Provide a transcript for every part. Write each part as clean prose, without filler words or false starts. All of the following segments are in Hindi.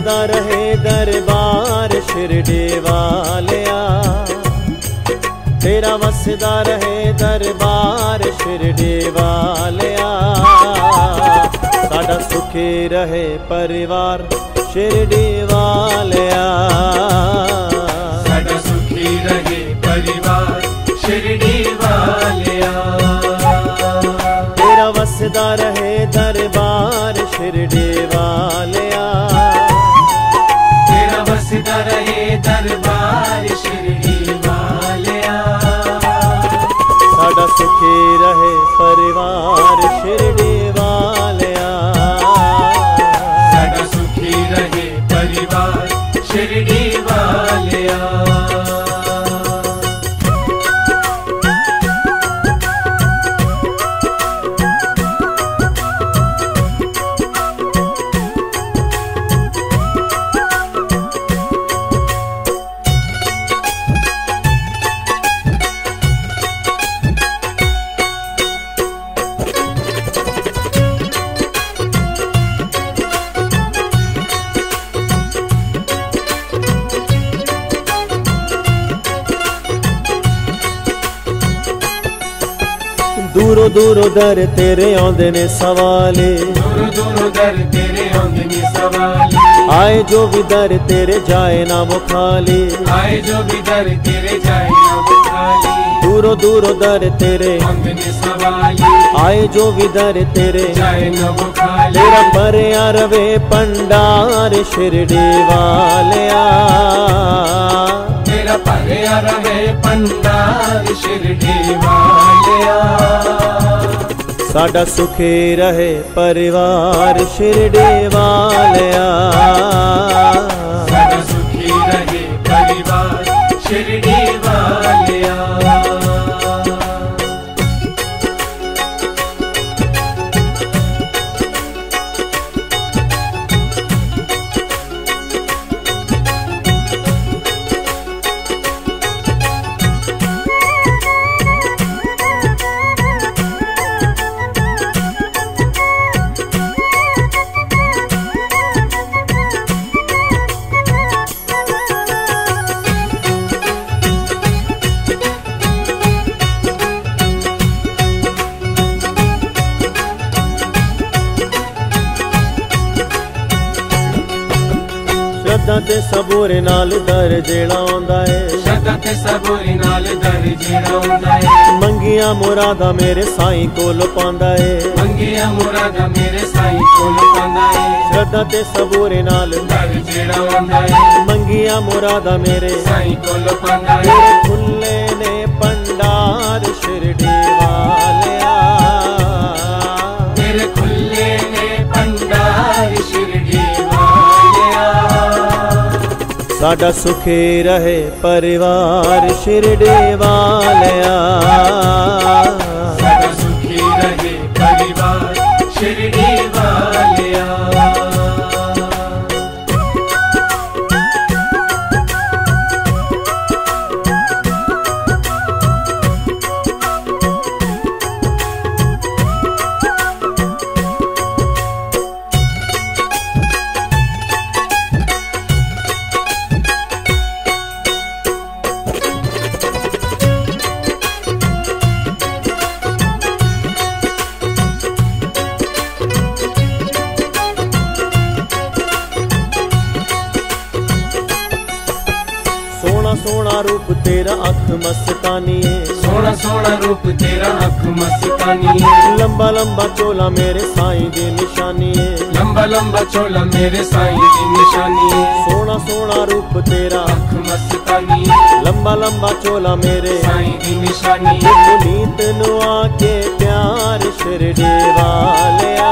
वसदा रहे दरबार शिरडी वालिया, तेरा वसदा रहे दरबार शिरडी वालिया। साडा सुखी रहे परिवार शिरडी वालिया, साडा सुखी रहे परिवार शिरडी वालिया। तेरा वसदा रहे दरबार शिरडी वालिया, तेरा वसदा रहे दरबार शिरडी वालिया। साडा सुखी रहे परिवार शिरडी वालिया, साडा सुखी रहे परिवार शिरडी वालिया। दूरों दूरों दर तेरे आंदे ने सवाले, दूरों दूरों दर तेरे आंदे ने सवाले। आए जो भी दर तेरे जाए ना वो खाली, आए जो भी दर तेरे जाए ना वो खाली। दूरों दूरों दर तेरे आंदे ने सवाले, आए जो भी दर तेरे जाए ना वो खाली। तेरा परया रवे पंडार शिरडी वालिया, तेरा परया रहे पंडार शिरडी वालिया। साडा सुखी रहे परिवार शिरडी वालिया, साडा सुखी रहे परिवार शिरडी वालिया। श्रद्धा ते सबूरे नाल दर जेड़ा आंदा है, श्रद्धा ते सबूरे नाल दर जेड़ा आंदा है। मंगिया मुरादा मेरे साईं कोल पांदा है, मंगिया मुरादा मेरे साईं कोल पांदा है। श्रद्धा ते सबूरे नाल दर जेड़ा आंदा है, मंगिया मुरादा मेरे साईं कोल पांदा है। तेरे खुले ने पंडार शिरडी वालिया, तेरे खुले ने पंडार शिरडी वालिया। साडा सुखी रहे परिवार शिरडी वालिया, साडा सुखी रहे परिवार शिरडी वालिया। सोना सोना रूप तेरा अख मस्तानी है, सोना सोना रूप तेरा अख मस्तानी है। लंबा लंबा चोला मेरे साईं दी निशानी है, लंबा लंबा चोला मेरे साईं दी निशानी है। सोना सोना रूप तेरा अख मस्तानी है, लंबा लंबा चोला मेरे साईं दी निशानी है। पुनीत नु आके प्यार शिरडी वालिया,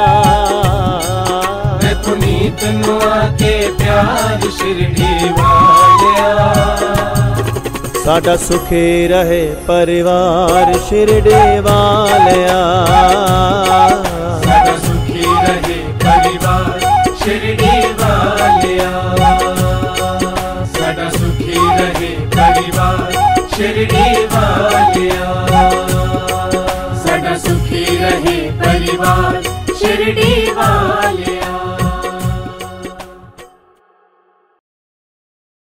पुनीत नु आके प्यार शिरडी वालिया। साडा सुखी रहे परिवार शिरडी वालिया, साडा सुखी रहे परिवार शिरडी वालिया। साडा सुखी रहे परिवार शिरडी